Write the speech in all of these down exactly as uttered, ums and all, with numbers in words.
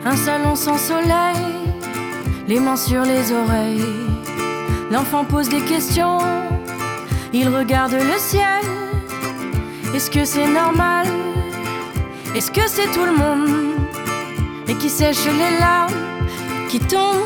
Un salon sans soleil, les mains sur les oreilles. L'enfant pose des questions, il regarde le ciel. Est-ce que c'est normal? Est-ce que c'est tout le monde? Et qui sèche les larmes qui tombent,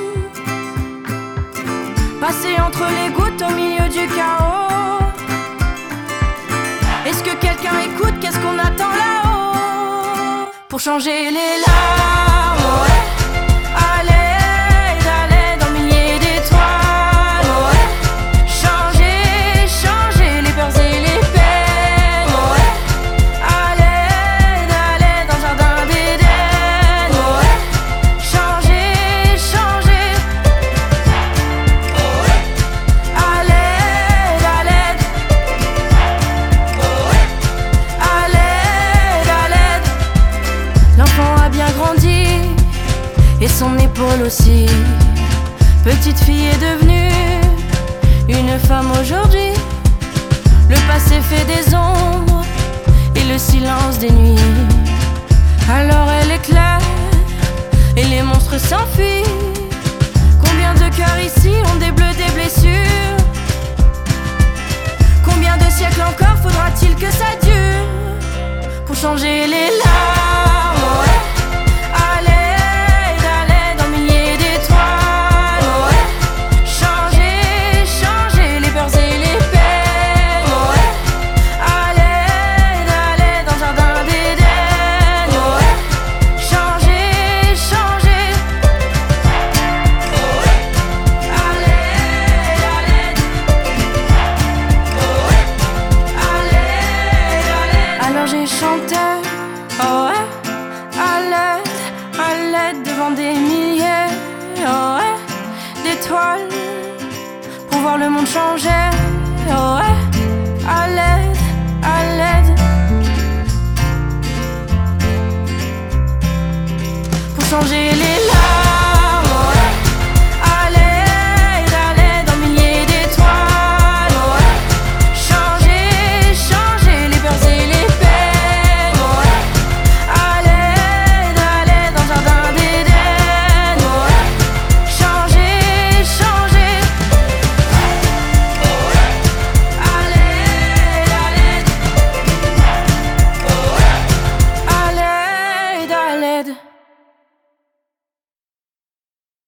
passer entre les gouttes au milieu du chaos. Est-ce que quelqu'un écoute? Qu'est-ce qu'on attend là-haut pour changer les larmes? Ouais. À l'aide, à l'aide, en milliers d'étoiles. Ouais. Changer, changer les peurs et les peines. Ouais. À l'aide, à l'aide, dans le jardin d'Éden. Ouais. Changer, changer. Ouais. À l'aide, à l'aide. Ouais. À l'aide, à l'aide. L'enfant a bien grandi et son épaule aussi. Petite fille est devenue une femme aujourd'hui. Le passé fait des ombres et le silence des nuits. Alors elle éclaire et les monstres s'enfuient. Combien de cœurs ici ont des bleus, des blessures? Combien de siècles encore faudra-t-il que ça dure pour changer les larmes? Ouais. À l'aide, à l'aide, en milliers d'étoiles. Ouais. Changer, changer les peurs et les peines. Ouais. À l'aide, à l'aide, dans le jardin d'Éden. Ouais. Changer, changer. Ouais. À l'aide, à l'aide. Ouais. À l'aide, à l'aide. Alors j'ai chanté, oh ouais. À l'aide, à l'aide, devant des milliers, oh ouais, d'étoiles, pour voir le monde changer, oh ouais.